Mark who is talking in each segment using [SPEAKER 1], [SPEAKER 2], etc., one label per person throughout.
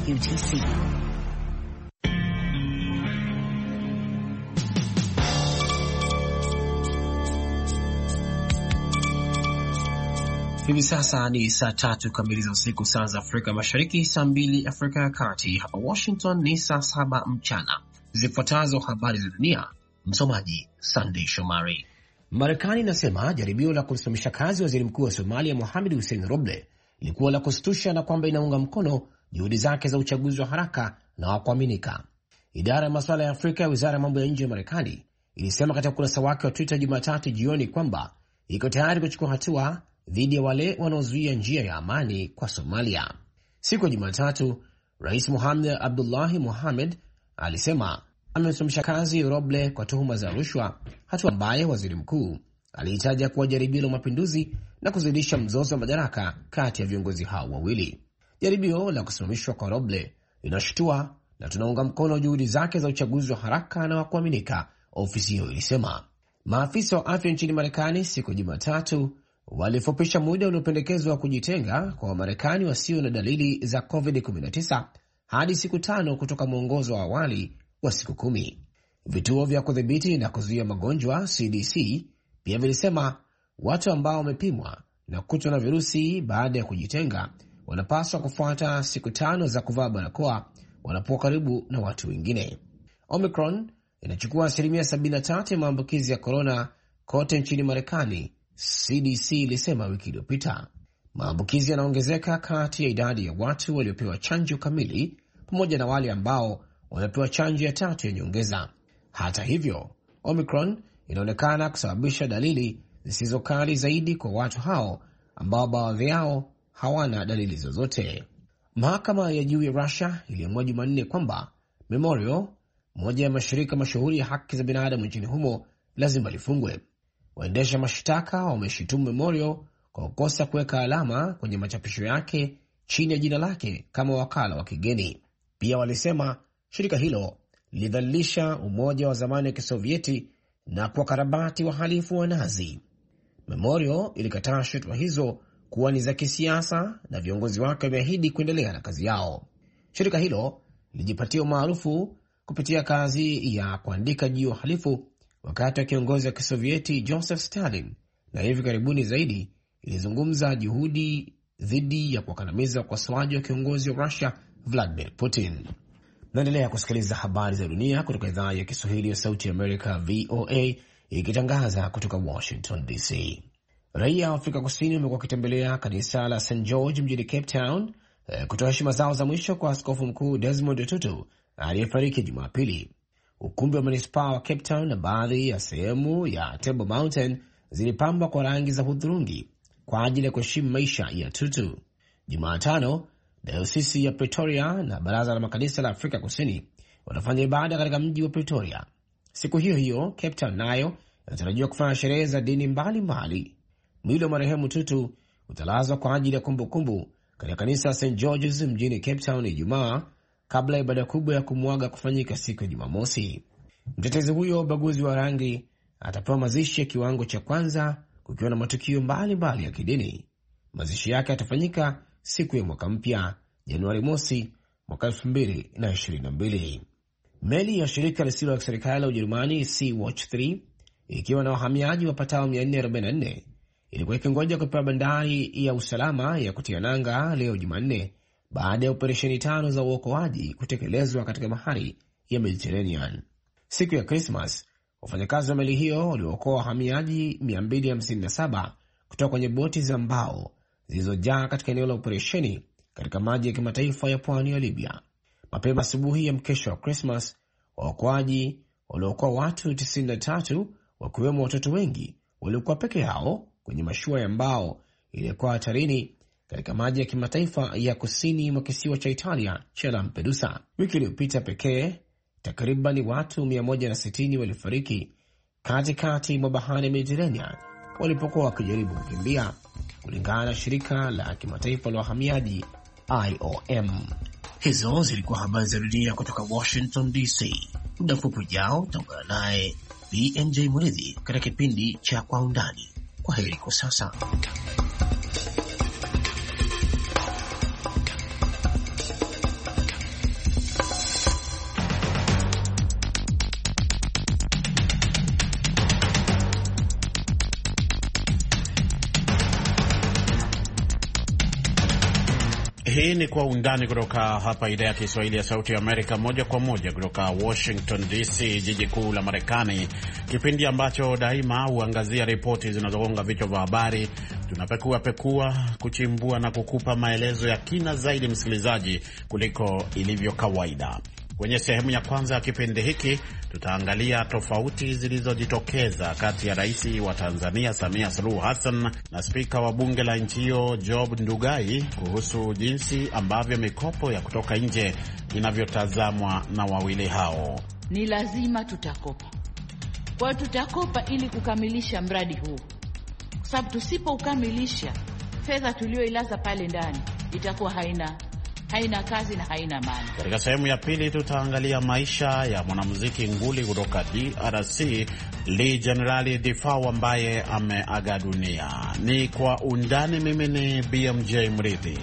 [SPEAKER 1] UTC.
[SPEAKER 2] Hivi sasa ni saa 3 kamili za usiku, saa za Afrika Mashariki, saa 2 Afrika ya Kati. Hapa Washington ni saa 7 mchana. Zifuatazo habari za dunia, msomaji Sunday Shomari. Marekani inasema jaribio la kumsimamisha kazi waziri mkuu wa Somalia Mohamed Hussein Roble ilikuwa la kustusha na kwamba inaunga mkono juhudi zake za uchaguzi wa haraka na wa kuaminika. Idara ya masuala ya Afrika ya wizara ya mambo ya nje ya Marekani ilisema katika ukurasa wake wa Twitter Jumatatu jioni kwamba iko tayari kuchukua hatua dhidi ya wale wanaozuia njia ya amani kwa Somalia. Siku ya Jumatatu, Rais Mohamed Abdullahi Mohamed alisema amemsimamisha kazi Roble kwa tuhuma za rushwa, hatua ambaye waziri mkuu alihitaja kuwa jaribio la mapinduzi na kuzidisha mzozo wa madaraka kati ya viongozi hao wawili. Jaribio la kusimamishwa kwa Roble linashutua na tunaunga mkono juhudi zake za uchaguzi wa haraka na wa kuaminika, ofisi hiyo ilisema. Maafisa wa afya nchini Marekani siku ya Jumatatu walifupisha muda uliopendekezwa wa kujitenga kwa Wamarekani wasio na dalili za COVID-19 hadi siku 5 kutoka mwongozo wa awali wa siku 10. Vituo vya kudhibiti na kuzuia magonjwa CDC pia vilisema watu ambao wamepimwa na kukutwa na virusi baada ya kujitenga wanapaswa kufuata siku 5 za kuvaa barakoa wanapokuwa karibu na watu wengine. Omicron inachukua 73% ya maambukizi ya korona kote nchini Marekani, CDC ilisema wiki iliyopita. Maambukizi yanaongezeka kati ya idadi ya watu waliopewa chanjo kamili pamoja na wale ambao wamepewa chanjo ya 3 ya nyongeza. Hata hivyo, Omicron inaonekana kusababisha dalili zisizo kali zaidi kwa watu hao ambao baadhi yao hawana dalili zozote. Mahakama ya juu ya Russia iliamua Jumanne kwamba Memorial, moja ya mashirika mashuhuri ya haki za binadamu nchini humo, lazima lifungwe. Waendesha mashtaka wameshitumu Memorial kwa kukosa kuweka alama kwenye machapisho yake chini ya jina lake kama wakala wa kigeni. Pia walisema shirika hilo lilidhalilisha umoja wa zamani wa Kisovieti na kuwakarabati wahalifu wa Nazi. Memorial ilikataa shutuma hizo kuwa ni za kisiasa na viongozi wake wameahidi kuendelea na kazi yao. Shirika hilo lilijipatia umaarufu kupitia kazi ya kuandika juu ya uhalifu wakati wa kiongozi wa Kisovieti Joseph Stalin, na hivi karibuni zaidi ilizungumza juhudi dhidi ya kuwakandamiza ukosoaji wa kiongozi wa Russia Vladimir Putin. Naendelea kusikiliza habari za dunia kutoka idhaa ya Kiswahili ya Sauti ya Amerika, VOA, ikitangaza kutoka Washington DC. Raia wa Afrika Kusini wamekuwa wakitembelea kanisa la St. George mjini Cape Town kutoa heshima zao za mwisho kwa askofu mkuu Desmond Tutu aliyefariki Jumapili. Ukumbi wa manispaa wa Cape Town na baadhi ya sehemu ya Table Mountain zilipambwa kwa rangi za hudhurungi kwa ajili ya kuheshimu maisha ya Tutu. Jumatano, Dayosisi ya Pretoria na Baraza la Makanisa la Afrika Kusini watafanya ibada katika mji wa Pretoria. Siku hiyo hiyo, Cape Town nayo inatarajiwa kufanya sherehe za dini mbalimbali. Mwili wa marehemu Tutu utalazwa kwa ajili ya kumbukumbu katika kanisa St. George's mjini Cape Town Ijumaa, kabla ya ibada kubwa ya kumwaga kufanyika siku ya Jumamosi. Mtetezi huyo ubaguzi wa rangi atapewa mazishi ya kiwango cha kwanza kukiwa na matukio mbalimbali ya kidini. Mazishi yake yatafanyika siku ya mwaka mpya Januari mosi mwaka 2022. Meli ya shirika lisilo la serikali la Ujerumani Sea-Watch 3 ikiwa na wahamiaji wapatao 444 ilikuwa ikingoja kupewa bandari ya usalama ya kutia nanga leo Jumanne baada ya operesheni 5 za uokoaji kutekelezwa katika bahari ya Mediterranean. Siku ya Christmas, wafanyakazi wa meli hiyo waliokoa wahamiaji 257 kutoka kwenye boti za mbao zilizojaa katika eneo la operesheni katika maji ya kimataifa ya pwani ya Libya. Mapema asubuhi ya mkesho wa Christmas, waokoaji waliokoa watu 93 wakiwemo watoto wengi waliokuwa peke yao kwenye mashua ya mbao iliyokuwa hatarini katika maji ya kimataifa ya kusini mwa kisiwa cha Italia cha Lampedusa. Wiki iliyopita pekee, takriban watu 160 walifariki katikati mwa bahari ya Mediterranean walipokuwa wakijaribu kukimbia, kulingana na shirika la kimataifa la wahamiaji IOM. Hizo zilikuwa habari za dunia kutoka Washington DC. Muda mfupi ujao utaungana naye BMJ Muridhi katika kipindi cha Kwa Undani. Kwa heri kwa sasa.
[SPEAKER 1] Hii ni Kwa Undani kutoka hapa idhaa ya Kiswahili ya Sauti ya Amerika, moja kwa moja kutoka Washington DC, jiji kuu la Marekani, kipindi ambacho daima huangazia ripoti zinazogonga vichwa vya habari. Tunapekua, kuchimbua na kukupa maelezo ya kina zaidi, msikilizaji, kuliko ilivyo kawaida. Kwenye sehemu ya kwanza ya kipindi hiki tutaangalia tofauti zilizojitokeza kati ya rais wa Tanzania Samia Suluhu Hassan na spika wa bunge la nchi hiyo Job Ndugai kuhusu jinsi ambavyo mikopo ya kutoka nje inavyotazamwa na wawili hao.
[SPEAKER 3] Ni lazima tutakopa. Kwa hiyo tutakopa ili kukamilisha mradi huu, kwa sababu tusipoukamilisha, fedha tulioilaza pale ndani itakuwa haina kazi na haina maana.
[SPEAKER 1] Katika sehemu ya pili tutaangalia maisha ya mwanamuziki nguli kutoka DRC Lee Generali Defao ambaye ameaga dunia. Ni Kwa Undani. Mimi ni BMJ Mridhi.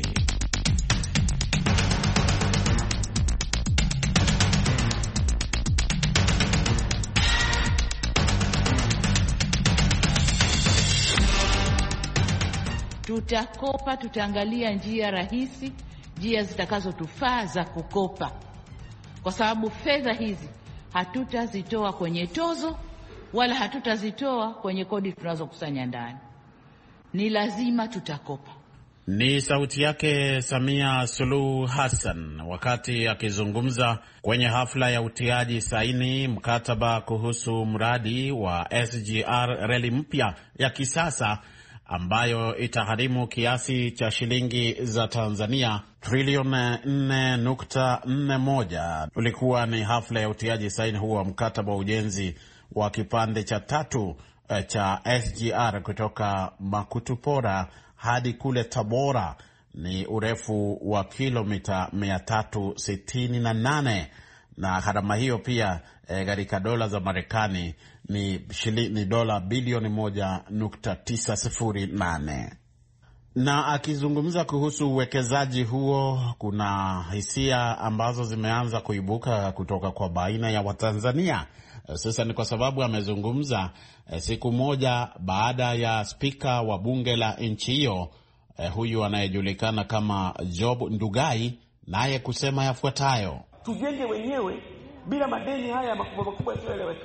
[SPEAKER 3] Tutakopa, tutaangalia njia rahisi, njia zitakazotufaa za kukopa, kwa sababu fedha hizi hatutazitoa kwenye tozo wala hatutazitoa kwenye kodi tunazokusanya ndani. Ni lazima tutakopa.
[SPEAKER 1] Ni sauti yake Samia Suluhu Hassan wakati akizungumza kwenye hafla ya utiaji saini mkataba kuhusu mradi wa SGR, reli mpya ya kisasa ambayo itagharimu kiasi cha shilingi za Tanzania trilioni 4.41. Ulikuwa ni hafla ya utiaji saini huo wa mkataba wa ujenzi wa kipande cha 3 cha SGR kutoka Makutupora hadi kule Tabora. Ni urefu wa kilomita 368 na gharama hiyo pia katika dola za Marekani ni dola bilioni 1.908. Na akizungumza kuhusu uwekezaji huo, kuna hisia ambazo zimeanza kuibuka kutoka kwa baina ya Watanzania. Sasa ni kwa sababu amezungumza siku moja baada ya spika wa bunge la nchi hiyo huyu anayejulikana kama Job Ndugai naye kusema yafuatayo:
[SPEAKER 4] tujenge wenyewe bila madeni haya makubwa yasiyoeleweka.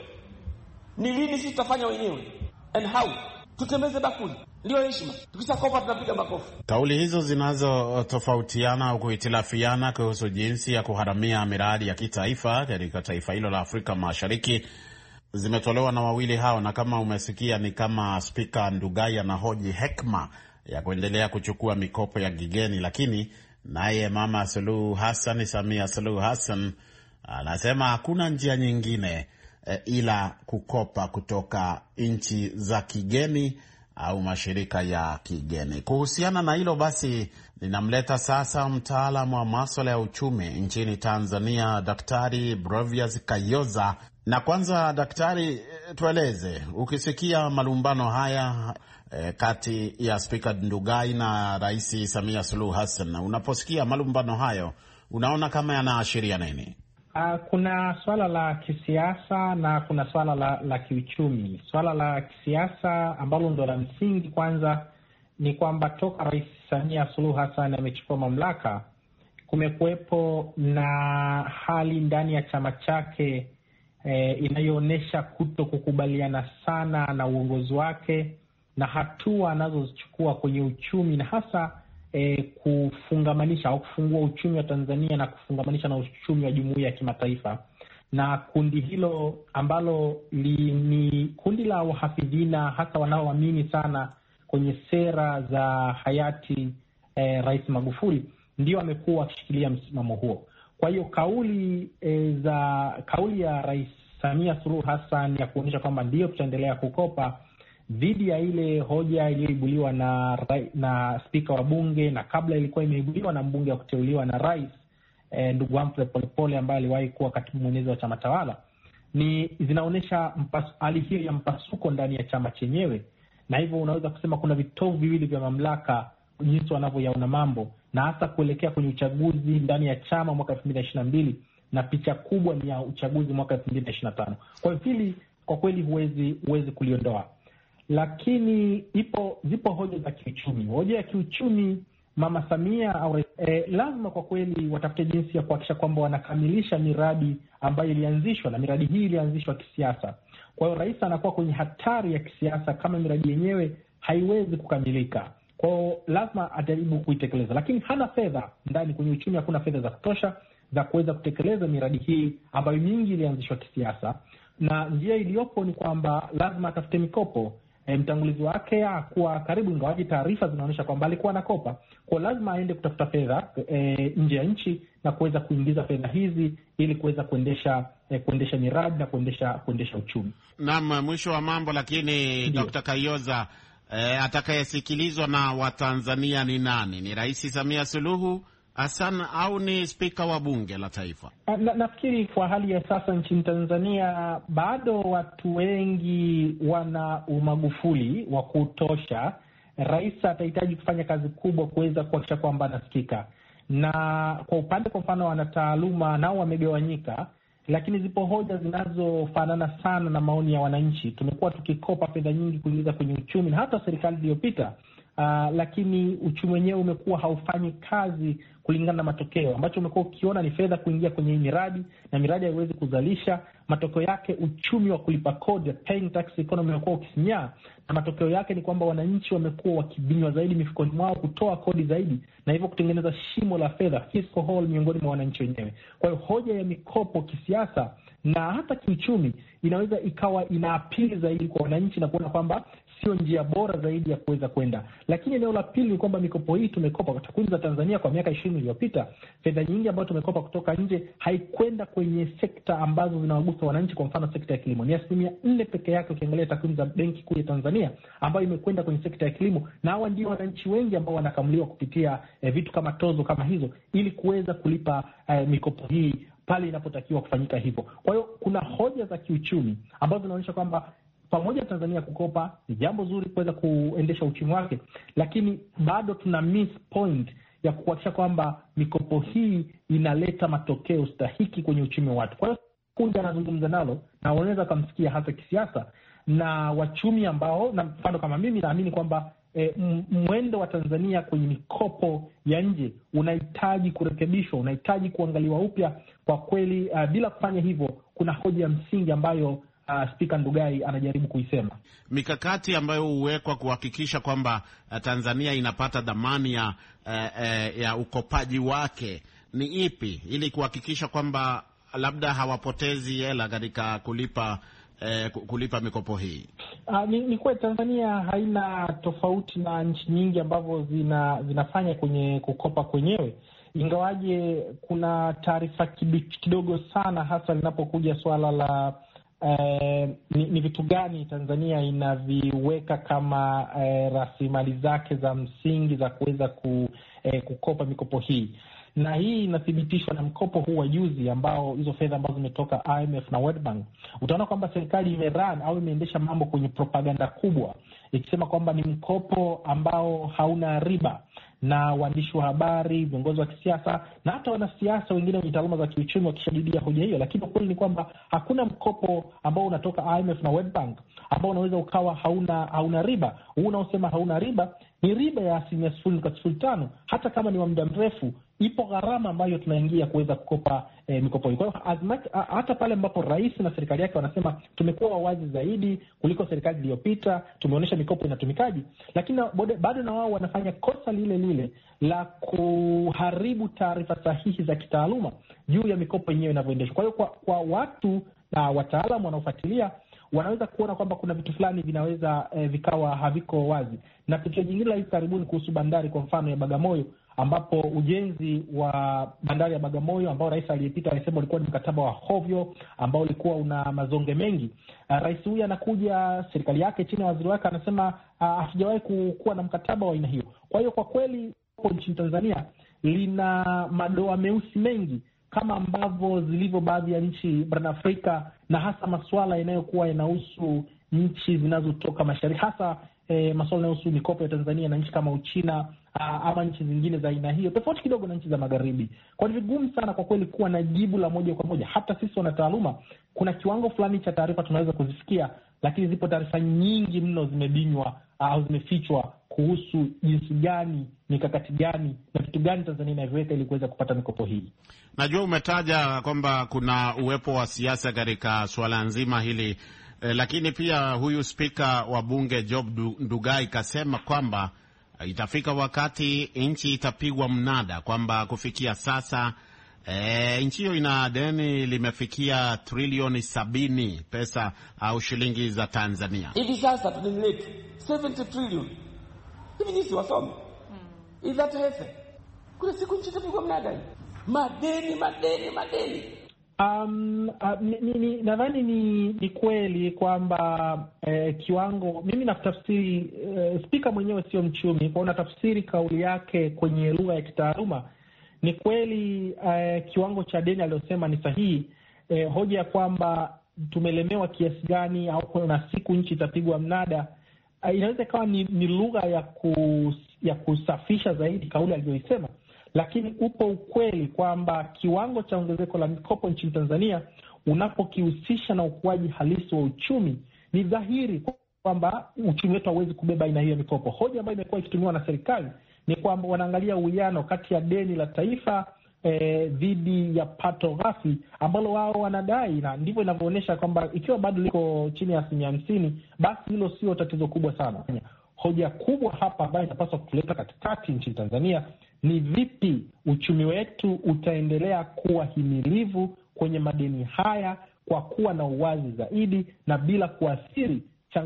[SPEAKER 4] Ni lini sisi tutafanya wenyewe? And how? Tutembeze bakuli. Ndio heshima. Tukishakopa tunapiga makofi.
[SPEAKER 1] Kauli hizo zinazotofautiana au kuhitilafiana kuhusu jinsi ya kuharamia miradi ya kitaifa katika taifa hilo la Afrika Mashariki zimetolewa na wawili hao, na kama umesikia ni kama spika Ndugai anahoji hekima ya kuendelea kuchukua mikopo ya kigeni, lakini naye mama Suluhu Hassan, Samia Suluhu Hassan, anasema hakuna njia nyingine ila kukopa kutoka nchi za kigeni au mashirika ya kigeni. Kuhusiana na hilo basi, ninamleta sasa mtaalamu wa masuala ya uchumi nchini Tanzania, Daktari Brevius Kayoza. Na kwanza daktari, tueleze, ukisikia malumbano haya kati ya Spika Ndugai na Rais Samia Suluhu Hassan, unaposikia malumbano hayo unaona kama yanaashiria nini?
[SPEAKER 5] Kuna swala la kisiasa na kuna swala la kiuchumi. Swala la kisiasa ambalo ndo la msingi kwanza ni kwamba toka Rais Samia Suluhu Hassan amechukua mamlaka, kumekuwepo na hali ndani ya chama chake inayoonyesha kuto kukubaliana sana na uongozi wake na hatua anazozichukua kwenye uchumi, na hasa kufungamanisha au kufungua uchumi wa Tanzania na kufungamanisha na uchumi wa jumuiya ya kimataifa. Na kundi hilo ambalo ni kundi la wahafidhina, hasa wanaoamini sana kwenye sera za hayati Rais Magufuli, ndio amekuwa akishikilia msimamo huo. Kwa hiyo kauli ya Rais Samia Suluhu Hassan ya kuonyesha kwamba ndio tutaendelea kukopa dhidi ya ile hoja iliyoibuliwa na spika wa bunge, na kabla ilikuwa imeibuliwa na mbunge wa kuteuliwa na rais ndugu Humphrey Polepole ambaye aliwahi kuwa katibu mwenezi wa chama tawala, ni zinaonyesha hali hiyo ya mpasuko ndani ya chama chenyewe. Na hivyo unaweza kusema kuna vitovu viwili vya mamlaka jinsi wanavyoyaona mambo, na hasa kuelekea kwenye uchaguzi ndani ya chama mwaka 2022, na picha kubwa ni ya uchaguzi mwaka 2025. Kwa hiyo hili kwa kweli huwezi kuliondoa. Lakini zipo hoja za kiuchumi. Hoja ya kiuchumi Mama Samia au lazima kwa kweli watafute jinsi ya kuhakikisha kwamba wanakamilisha miradi ambayo ilianzishwa, na miradi hii ilianzishwa kisiasa. Kwa hiyo rais anakuwa kwenye hatari ya kisiasa kama miradi yenyewe haiwezi kukamilika. Kwa hiyo lazima ajaribu kuitekeleza, lakini hana fedha ndani. Kwenye uchumi hakuna fedha za kutosha za kuweza kutekeleza miradi hii ambayo mingi ilianzishwa kisiasa, na njia iliyopo ni kwamba lazima atafute mikopo. Mtangulizi wake hakuwa karibu, ingawaji taarifa zinaonyesha kwamba alikuwa anakopa. Kwa lazima aende kutafuta fedha nje ya nchi na kuweza kuingiza fedha hizi ili kuweza kuendesha miradi na kuendesha uchumi.
[SPEAKER 1] Naam, mwisho wa mambo lakini Dr. Kayoza, atakayesikilizwa na Watanzania ni nani? Ni Rais Samia Suluhu Hassan au ni spika wa bunge la taifa?
[SPEAKER 5] Nafikiri kwa hali ya sasa nchini Tanzania bado watu wengi wana umagufuli wa kutosha. Rais atahitaji kufanya kazi kubwa kuweza kuhakikisha kwamba anasikika, na kwa upande kwa mfano wanataaluma nao wamegawanyika, lakini zipo hoja zinazofanana sana na maoni ya wananchi. Tumekuwa tukikopa fedha nyingi kuingiza kwenye uchumi na hata serikali iliyopita, lakini uchumi wenyewe umekuwa haufanyi kazi kulingana na matokeo. Ambacho umekuwa ukiona ni fedha kuingia kwenye miradi na miradi haiwezi kuzalisha. Matokeo yake uchumi wa kulipa kodi, paying tax economy, umekuwa ukisinyaa, na matokeo yake ni kwamba wananchi wamekuwa wakibinywa zaidi mifukoni mwao kutoa kodi zaidi, na hivyo kutengeneza shimo la fedha, fiscal hole, miongoni mwa wananchi wenyewe. Kwa hiyo hoja ya mikopo kisiasa na hata kiuchumi inaweza ikawa ina apili zaidi kwa wananchi na kuona kwamba sio njia bora zaidi ya kuweza kwenda. Lakini eneo la pili ni kwamba mikopo hii tumekopa kwa takwimu za Tanzania kwa miaka 20 iliyopita, fedha nyingi ambayo tumekopa kutoka nje haikwenda kwenye sekta ambazo zinawagusa wananchi. Kwa mfano sekta ya kilimo ni 4% peke yake ukiangalia takwimu za Benki Kuu ya Tanzania, ambayo imekwenda kwenye sekta ya kilimo, na hawa ndio wananchi wengi ambao wanakamuliwa kupitia vitu kama tozo kama hizo ili kuweza kulipa mikopo hii pale inapotakiwa kufanyika hivyo. Kwa hiyo kuna hoja za kiuchumi ambazo zinaonyesha kwamba pamoja Tanzania kukopa ni jambo zuri kuweza kuendesha uchumi wake, lakini bado tuna miss point ya kuhakikisha kwamba mikopo hii inaleta matokeo stahiki kwenye uchumi wa watu. Kwa hiyo kundi anazungumza nalo na wanaweza kumsikia hasa kisiasa na wachumi ambao, na mfano kama mimi naamini kwamba mwendo wa Tanzania kwenye mikopo ya nje unahitaji kurekebishwa, unahitaji kuangaliwa upya kwa kweli. Bila kufanya hivyo kuna hoja ya msingi ambayo Spika Ndugai anajaribu kuisema.
[SPEAKER 1] Mikakati ambayo huwekwa kuhakikisha kwamba Tanzania inapata dhamani ya ukopaji wake ni ipi, ili kuhakikisha kwamba labda hawapotezi hela katika kulipa mikopo hii?
[SPEAKER 5] Ni kweli Tanzania haina tofauti na nchi nyingi ambavyo zinafanya kwenye kukopa kwenyewe, ingawaje kuna taarifa kidogo sana, hasa linapokuja swala la ni vitu gani Tanzania inaviweka kama rasilimali zake za msingi za kuweza kukopa mikopo hii. Na hii inathibitishwa na mkopo huu wa juzi ambao hizo fedha ambazo zimetoka IMF na World Bank. Utaona kwamba serikali imerun au imeendesha mambo kwenye propaganda kubwa ikisema kwamba ni mkopo ambao hauna riba, na waandishi wa habari, viongozi wa kisiasa na hata wanasiasa wengine wenye taaluma za kiuchumi wakishadidia hoja hiyo. Lakini ukweli ni kwamba hakuna mkopo ambao unatoka IMF na World Bank ambao unaweza ukawa hauna riba. Huu unaosema hauna riba ni riba ya 0.05%. Hata kama ni wa muda mrefu, ipo gharama ambayo tunaingia kuweza kukopa mikopo hii. Kwa hiyo hata pale ambapo rais na serikali yake wanasema tumekuwa wawazi zaidi kuliko serikali iliyopita, tumeonyesha mikopo inatumikaji, lakini bado na wao wanafanya kosa lile la kuharibu taarifa sahihi za kitaaluma juu ya mikopo yenyewe inavyoendeshwa. Kwa hiyo kwa watu na wataalamu wanaofuatilia wanaweza kuona kwamba kuna vitu fulani vinaweza vikawa haviko wazi. Na tukio jingine la hivi karibuni kuhusu bandari kwa mfano ya Bagamoyo, ambapo ujenzi wa bandari ya Bagamoyo ambao rais aliyepita alisema ulikuwa ni mkataba wa hovyo ambao ulikuwa una mazonge mengi. Rais huyu anakuja, serikali yake chini ya waziri wake anasema hajawahi kuwa na mkataba wa aina hiyo. Kwa hiyo kwa kweli nchini Tanzania lina madoa meusi mengi kama ambavyo zilivyo baadhi ya nchi barani Afrika, na hasa masuala yanayokuwa yanahusu nchi zinazotoka mashariki, hasa masuala yanayohusu mikopo ya Tanzania na nchi kama Uchina ama nchi zingine za aina hiyo, tofauti kidogo na nchi za magharibi. Kwa hivyo vigumu sana kwa kweli kuwa na jibu la moja kwa moja. Hata sisi wanataaluma, kuna kiwango fulani cha taarifa tunaweza kuzifikia, lakini zipo taarifa nyingi mno zimebinywa au zimefichwa kuhusu jinsi gani, mikakati gani na vitu gani Tanzania inavyoweka ili kuweza kupata mikopo hii.
[SPEAKER 1] Najua umetaja kwamba kuna uwepo wa siasa katika suala nzima hili, lakini pia huyu spika wa bunge Job Ndugai kasema kwamba itafika wakati nchi itapigwa mnada, kwamba kufikia sasa nchi hiyo ina deni limefikia trilioni 70 pesa au shilingi za Tanzania.
[SPEAKER 4] Hivi sasa tunilete 70 trillion. Hivi nisi wasome. Is that hefe? Kuna siku nchi itapigwa mnada. Madeni.
[SPEAKER 5] Nadhani ni kweli kwamba kiwango, mimi natafsiri, spika mwenyewe sio mchumi, kwa natafsiri kauli yake kwenye lugha ya kitaaluma. Ni kweli kiwango cha deni aliyosema ni sahihi. Hoja ya kwamba tumelemewa kiasi gani au kuna siku nchi itapigwa mnada, inaweza ikawa ni lugha ya kusafisha zaidi kauli aliyoisema, lakini upo ukweli kwamba kiwango cha ongezeko la mikopo nchini Tanzania unapokihusisha na ukuaji halisi wa uchumi, ni dhahiri kwamba uchumi wetu hauwezi kubeba aina hiyo mikopo. Hoja ambayo imekuwa ikitumiwa na serikali ni kwamba wanaangalia uwiano kati ya deni la taifa dhidi ya pato ghafi ambalo wao wanadai, na ndivyo inavyoonyesha kwamba ikiwa bado liko chini ya 50%, basi hilo sio tatizo kubwa sana. Hoja kubwa hapa ambayo inapaswa kutuleta katikati nchini Tanzania ni vipi uchumi wetu utaendelea kuwa himilivu kwenye madeni haya kwa kuwa na uwazi zaidi na bila kuathiri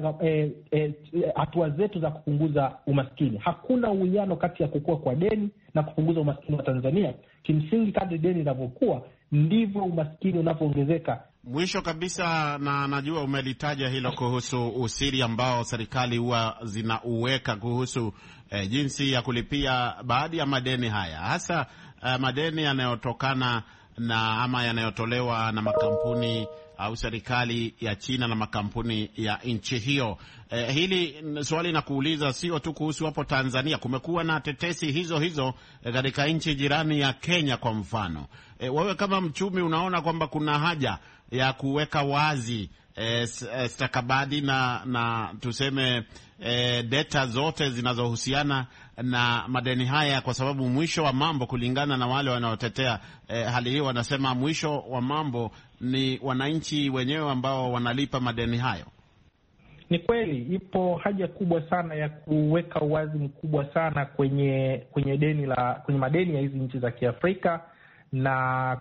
[SPEAKER 5] hatua zetu za kupunguza umaskini. Hakuna uwiano kati ya kukua kwa deni na kupunguza umaskini wa Tanzania. Kimsingi, kadri deni linavyokuwa ndivyo umaskini unavyoongezeka.
[SPEAKER 1] Mwisho kabisa, na najua umelitaja hilo kuhusu usiri ambao serikali huwa zinauweka kuhusu jinsi ya kulipia baadhi ya madeni haya, hasa madeni yanayotokana na ama yanayotolewa na makampuni au serikali ya China na makampuni ya nchi hiyo. Hili swali na kuuliza sio tu kuhusu hapo Tanzania. Kumekuwa na tetesi hizo katika nchi jirani ya Kenya kwa mfano. Wewe kama mchumi unaona kwamba kuna haja ya kuweka wazi stakabadhi na tuseme data zote zinazohusiana na madeni haya, kwa sababu mwisho wa mambo, kulingana na wale wanaotetea hali hii, wanasema mwisho wa mambo ni wananchi wenyewe ambao wanalipa madeni hayo.
[SPEAKER 5] Ni kweli ipo haja kubwa sana ya kuweka uwazi mkubwa sana kwenye madeni ya hizi nchi za Kiafrika na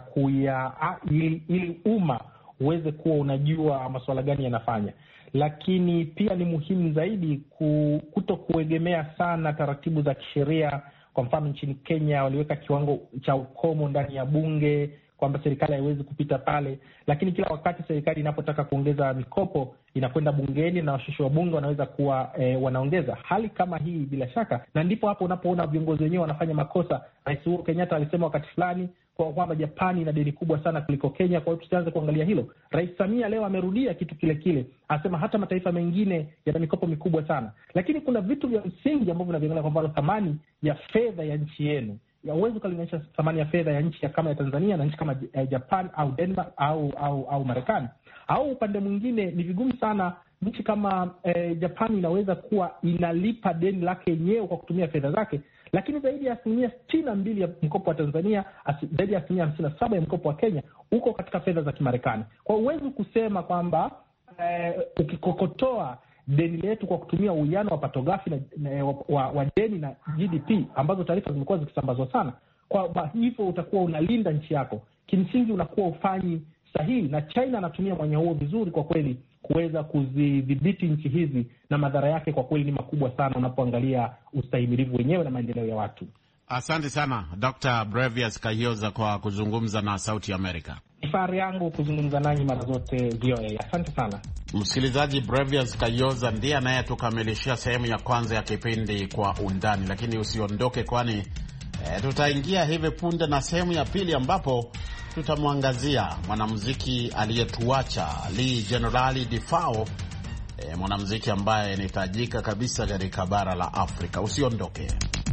[SPEAKER 5] ili umma uweze kuwa unajua masuala gani yanafanya. Lakini pia ni muhimu zaidi kuto kuegemea sana taratibu za kisheria. Kwa mfano nchini Kenya waliweka kiwango cha ukomo ndani ya bunge kwamba serikali haiwezi kupita pale, lakini kila wakati serikali inapotaka kuongeza mikopo inakwenda bungeni na washauri wa bunge wanaweza kuwa wanaongeza. Hali kama hii bila shaka, na ndipo hapo unapoona viongozi wenyewe wanafanya makosa. Rais Uhuru Kenyatta alisema wakati fulani kwamba Japani ina deni kubwa sana kuliko Kenya, kwa hiyo tusianze kuangalia hilo. Rais Samia leo amerudia kitu kile, anasema hata mataifa mengine yana mikopo mikubwa sana. Lakini kuna vitu vya msingi ambavyo vinaangalia, kwa mfano thamani ya fedha ya nchi yenu. Huwezi ukalinganisha thamani ya fedha ya nchi kama ya Tanzania na nchi kama Japan au Denmark au Marekani. Au upande mwingine ni vigumu sana nchi kama Japan inaweza kuwa inalipa deni lake yenyewe kwa kutumia fedha zake, lakini zaidi ya 62% ya mkopo wa Tanzania, zaidi ya 57% ya mkopo wa Kenya uko katika fedha za Kimarekani. Kwa hiyo huwezi kusema kwamba ukikokotoa deni letu kwa kutumia uwiano wa pato ghafi wa deni na GDP, ambazo taarifa zimekuwa zikisambazwa sana, kwa hivyo utakuwa unalinda nchi yako. Kimsingi unakuwa ufanyi sahihi, na China anatumia mwanya huo vizuri kwa kweli kuweza kuzidhibiti nchi hizi, na madhara yake kwa kweli ni makubwa sana unapoangalia ustahimilivu wenyewe na maendeleo ya watu. Asante
[SPEAKER 1] sana Dr. Brevius Kayoza kwa kuzungumza na Sauti America.
[SPEAKER 5] Fahari yangu kuzungumza nanyi mara zote VOA. Asante sana
[SPEAKER 1] msikilizaji. Brevius Kayoza ndiye anayetukamilishia sehemu ya kwanza ya kipindi Kwa Undani, lakini usiondoke, kwani tutaingia hivi punde na sehemu ya pili ambapo tutamwangazia mwanamuziki aliyetuacha Lee Generali Defao mwanamuziki ambaye ni tajika kabisa katika bara la Afrika. Usiondoke.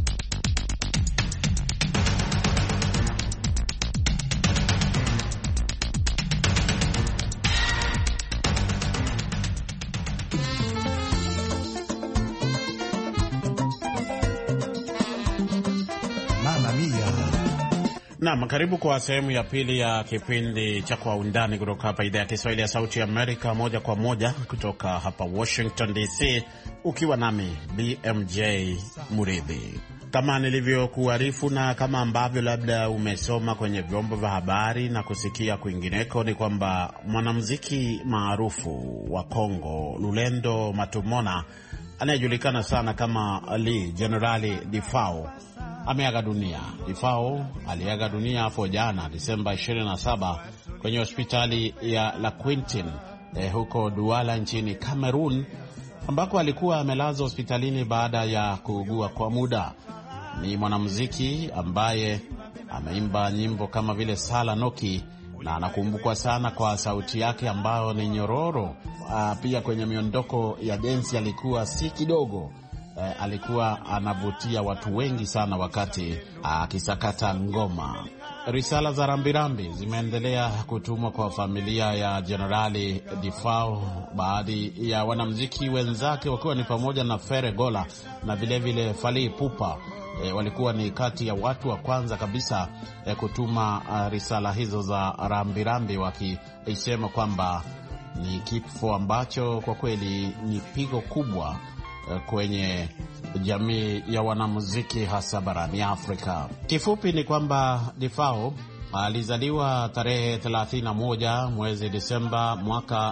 [SPEAKER 1] Naam, karibu kwa sehemu ya pili ya kipindi cha Kwa Undani kutoka hapa idhaa ya Kiswahili ya Sauti ya Amerika, moja kwa moja kutoka hapa Washington DC, ukiwa nami BMJ Muridhi. Kama nilivyokuarifu na kama ambavyo labda umesoma kwenye vyombo vya habari na kusikia kwingineko, ni kwamba mwanamuziki maarufu wa Kongo Lulendo Matumona anayejulikana sana kama Jenerali Difao ameaga dunia. Difao aliaga dunia hapo jana Disemba 27 kwenye hospitali ya La Quintin huko Douala nchini Cameroon, ambako alikuwa amelazwa hospitalini baada ya kuugua kwa muda. Ni mwanamuziki ambaye ameimba nyimbo kama vile Sala Noki na anakumbukwa sana kwa sauti yake ambayo ni nyororo. Pia kwenye miondoko ya densi alikuwa si kidogo. Alikuwa anavutia watu wengi sana wakati akisakata ngoma. Risala za rambirambi zimeendelea kutumwa kwa familia ya Jenerali Difao, baadhi ya wanamuziki wenzake wakiwa ni pamoja na Fere Gola na vilevile Fally Ipupa. Walikuwa ni kati ya watu wa kwanza kabisa kutuma risala hizo za rambirambi, wakisema kwamba ni kifo ambacho kwa kweli ni pigo kubwa kwenye jamii ya wanamuziki hasa barani Afrika. Kifupi ni kwamba Difao alizaliwa tarehe 31 mwezi Disemba mwaka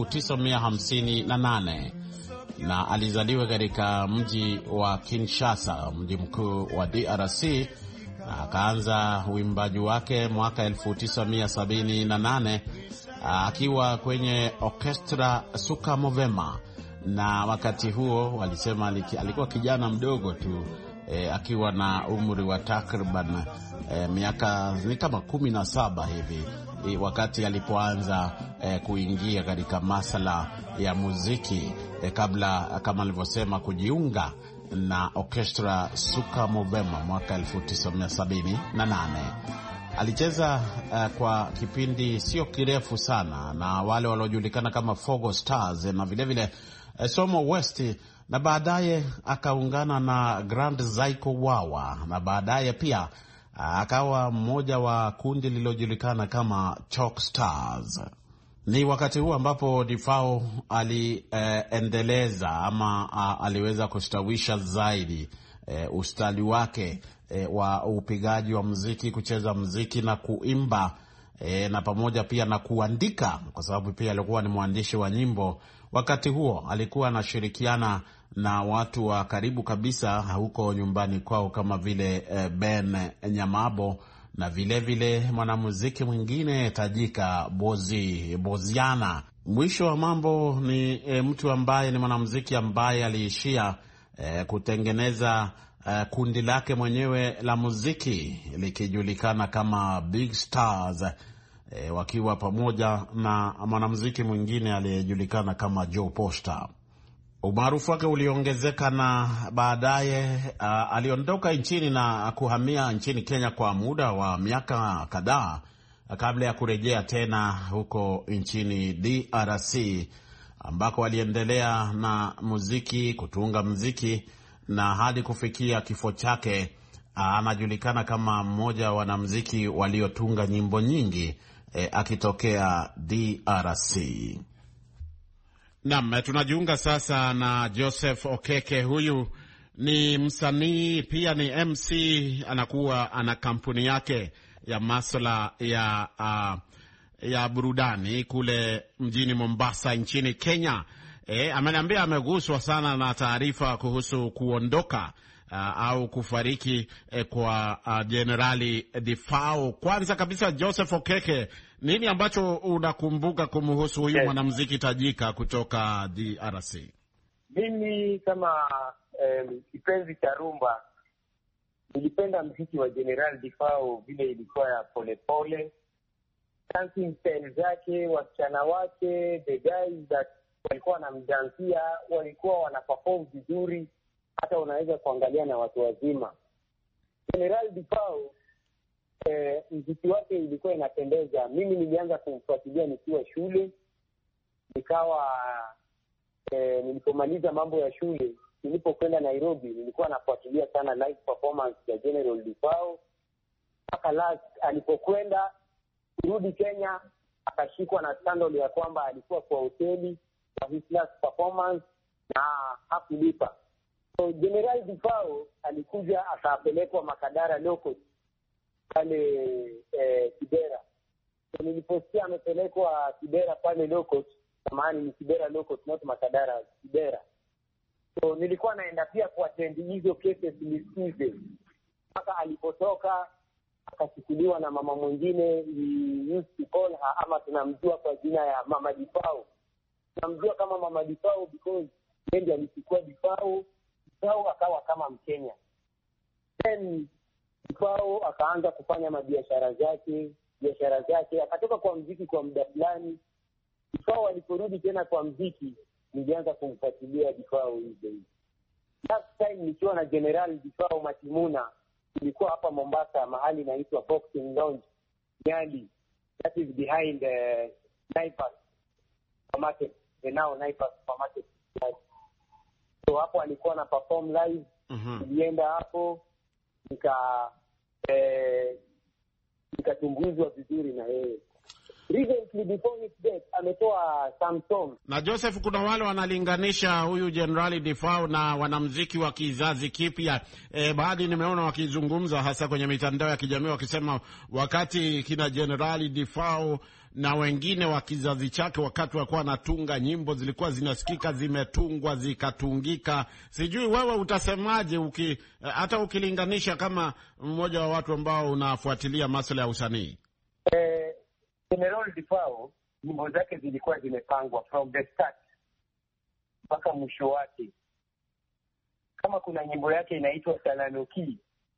[SPEAKER 1] 1958 na alizaliwa katika mji wa Kinshasa, mji mkuu wa DRC, na akaanza uimbaji wake mwaka 1978 akiwa kwenye orchestra Suka Movema. Na wakati huo walisema alikuwa kijana mdogo tu, akiwa na umri wa takriban miaka ni kama 17 hivi, wakati alipoanza kuingia katika masala ya muziki, kabla kama alivyosema kujiunga na orchestra Suka Movema mwaka 1978. Alicheza kwa kipindi sio kirefu sana na wale waliojulikana kama Fogo Stars na vilevile Somo West, na baadaye akaungana na Grand Zaiko Wawa, na baadaye pia akawa mmoja wa kundi lililojulikana kama Chalk Stars. Ni wakati huu ambapo Difao aliendeleza ama aliweza kustawisha zaidi ustadi wake wa upigaji wa muziki, kucheza muziki na kuimba, na pamoja pia na kuandika, kwa sababu pia alikuwa ni mwandishi wa nyimbo. Wakati huo alikuwa anashirikiana na watu wa karibu kabisa huko nyumbani kwao kama vile Ben Nyamabo na vilevile mwanamuziki mwingine tajika Boziana. Mwisho wa mambo ni mtu ambaye ni mwanamuziki ambaye aliishia kutengeneza kundi lake mwenyewe la muziki likijulikana kama Big Stars, wakiwa pamoja na mwanamuziki mwingine aliyejulikana kama Joe Poster. Umaarufu wake uliongezeka na baadaye aliondoka nchini na kuhamia nchini Kenya kwa muda wa miaka kadhaa kabla ya kurejea tena huko nchini DRC, ambako aliendelea na muziki, kutunga muziki, na hadi kufikia kifo chake anajulikana kama mmoja wa wanamuziki waliotunga nyimbo nyingi akitokea DRC. Naam, tunajiunga sasa na Joseph Okeke. Huyu ni msanii pia ni MC, anakuwa ana kampuni yake ya masuala ya burudani kule mjini Mombasa nchini Kenya. Ameniambia ameguswa sana na taarifa kuhusu kuondoka au kufariki kwa Jenerali Difao. Kwanza kabisa, Joseph Okeke, nini ambacho unakumbuka kumhusu huyu mwanamuziki tajika kutoka DRC?
[SPEAKER 6] Mimi kama kipenzi cha rumba nilipenda muziki wa Jenerali Difao, vile ilikuwa ya polepole, dancing style zake, wasichana wake, the guys that walikuwa wanamdansia, walikuwa wanaperform vizuri, hata unaweza kuangalia na watu wazima. General Dufau mziki wake ilikuwa inapendeza. Mimi nilianza kumfuatilia nikiwa shule, nilipomaliza mambo ya shule, nilipokwenda Nairobi, nilikuwa nafuatilia sana live performance ya General Dufau. Mpaka last alipokwenda kurudi Kenya, akashikwa na scandal ya kwamba alikuwa kwa hoteli kwa his last performance na hakulipa. So General Dufau alikuja akapelekwa Makadara Locust pale Kibera. So niliposikia amepelekwa Kibera pale Locust, samahani ni Kibera Locust, not Makadara, Kibera. So nilikuwa naenda pia kuattend hizo cases nisikize. Mpaka alipotoka akachukuliwa na mama mwingine, we used to call her, ama tunamjua kwa jina ya Mama Dufau. Tunamjua kama Mama Dufau because yeye alichukua Dufau akawa kama Mkenya. Then Dufau akaanza kufanya biashara zake, akatoka kwa muziki kwa muda fulani. Dufau aliporudi tena kwa muziki, nilianza kumfuatilia Dufau hizo. Last time nikiwa na General Dufau Matimuna, ilikuwa hapa Mombasa, mahali inaitwa Boxing Lounge Nyali, that is behind Naivas Supermarket, now Naivas Supermarket. So hapo alikuwa na perform live. Nilienda hapo nikatumbuzwa vizuri na yeye. Recently before his death ametoa some songs.
[SPEAKER 1] Na Joseph, kuna wale wanalinganisha huyu General Dufau na wanamuziki wa kizazi kipya. Baadhi nimeona wakizungumza hasa kwenye mitandao ya kijamii wakisema wakati kina General Dufau na wengine wa kizazi chake wakati walikuwa wanatunga nyimbo zilikuwa zinasikika zimetungwa zikatungika. Sijui wewe utasemaje hata ukilinganisha kama mmoja wa watu ambao unafuatilia masuala ya usanii?
[SPEAKER 6] General Dufau nyimbo zake zilikuwa zimepangwa from the start mpaka mwisho wake. Kama kuna nyimbo yake inaitwa Salanoki,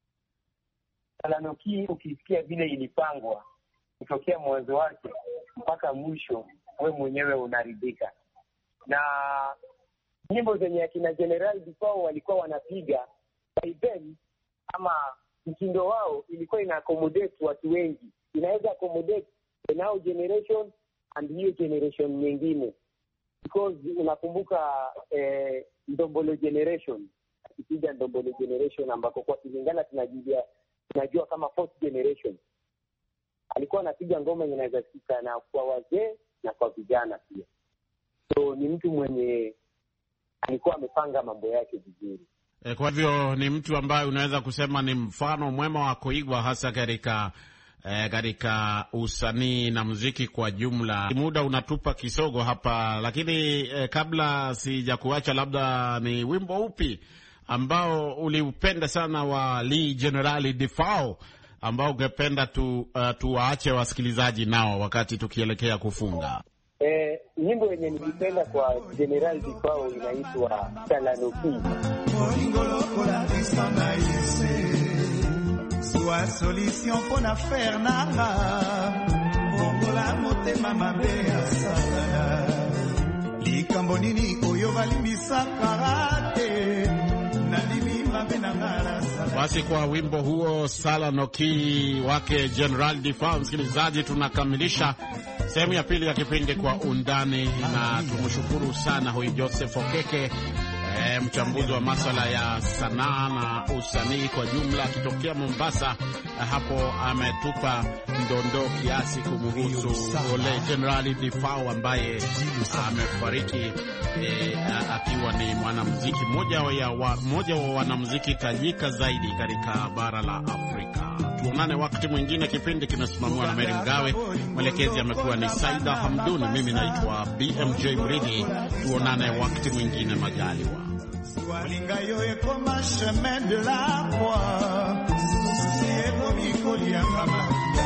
[SPEAKER 6] ukisikia vile ilipangwa kutokea mwanzo wake mpaka mwisho, wewe mwenyewe unaridhika. Na nyimbo zenye akina General Dufau walikuwa wanapiga by then, ama mtindo wao ilikuwa ina accommodate watu wengi, inaweza accommodate the now generation and hiyo generation nyingine. Because unakumbuka Ndombolo generation, akipiga Ndombolo generation ambako kwa kulingana tunajua kama fourth generation, alikuwa anapiga ngoma inaweza kusikika na kwa wazee na kwa vijana pia. So ni mtu mwenye alikuwa amepanga mambo yake vizuri.
[SPEAKER 1] Kwa hivyo ni mtu ambaye unaweza kusema ni mfano mwema wa kuigwa hasa katika usanii na muziki kwa jumla. Muda unatupa kisogo hapa, lakini kabla sijakuacha, labda ni wimbo upi ambao uliupenda sana wa General Dufau ambao ungependa tuwaache wasikilizaji nao wakati tukielekea kufunga?
[SPEAKER 6] Nyimbo yenye nilipenda kwa General Dufau inaitwa Salanoki.
[SPEAKER 7] Soit solution pour na faire nanga Bongola motema mabe asala Likambo nini oyo balimbisa karate Nalimi mabe na ngala sala.
[SPEAKER 1] Basi kwa wimbo huo Salanoki wake General Dufau, msikilizaji, tunakamilisha sehemu ya pili ya kipindi Kwa Undani, na tumshukuru sana huyu Joseph Okeke, mchambuzi wa masuala ya sanaa na usanii kwa jumla akitokea Mombasa. Hapo ametupa ndondoo kiasi kumhusu ole General Dufau ambaye amefariki akiwa ni mwanamuziki mmoja wa wanamuziki tajika zaidi katika bara la Afrika. Tuonane wakati mwingine. Kipindi kinasimamiwa na Mary Mgawe, mwelekezi amekuwa ni Saida Hamduni, mimi naitwa BMJ Mridhi. Tuonane wakati mwingine majaliwa.
[SPEAKER 7] Walingayo ekoma chemin de la croix Siego mikoli ya kamakia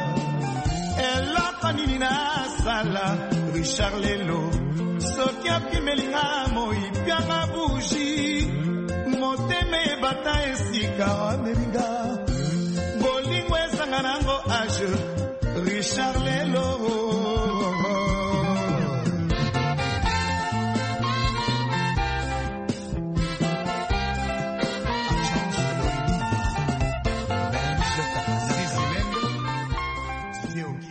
[SPEAKER 7] Eloko nini na sala Richard Lelo Sokia pimelinga moi pianga buji Moteme bata esika Ameringa Bolingo esanga nango age